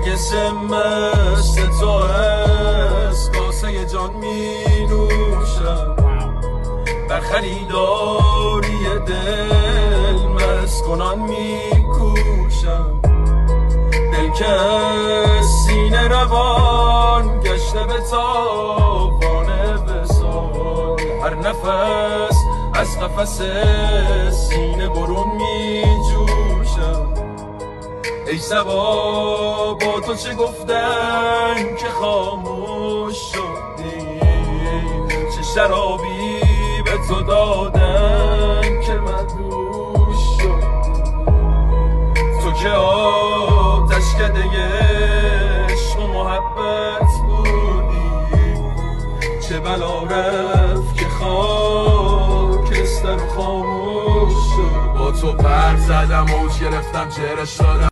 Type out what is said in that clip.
نرگس مثل تو از کاسه جان می نوشم، در خریداری دل مسکنان می کوشم. دل که سینه روان گشته به تاوان وصال، هر نفس از قفس سینه برون می جوشم. ای صبا با تو چه گفتن که خاموش شدی، چه شرابی به تو دادن که مدهوش شدی. تو که آتشکده عشق و محبت بودی، چه بلا رفت که خاکستر خاموش شد. با تو پر زدم اوج گرفتم چهرش دادم